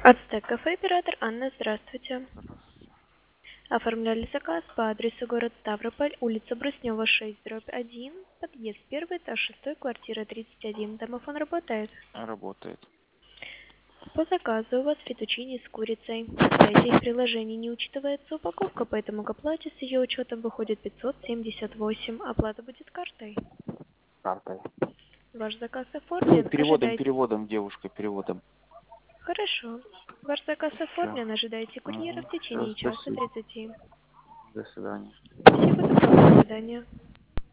Ацтек кафе, оператор Анна, здравствуйте. Оформляли заказ по адресу город Ставрополь, улица Бруснева, 6/1, подъезд 1, этаж 6, квартира 31. Домофон работает? Работает. По заказу у вас фетучини с курицей. На сайте их приложений не учитывается упаковка, поэтому к оплате с ее учетом выходит 578. Оплата будет картой. Картой. Ваш заказ оформлен. Ожидайте. Переводом, девушка, переводом. Хорошо. Ваш заказ Все. оформлен. Ожидайте курьера в Все, течение часа спасибо. 30. До свидания. Всего доброго. До свидания.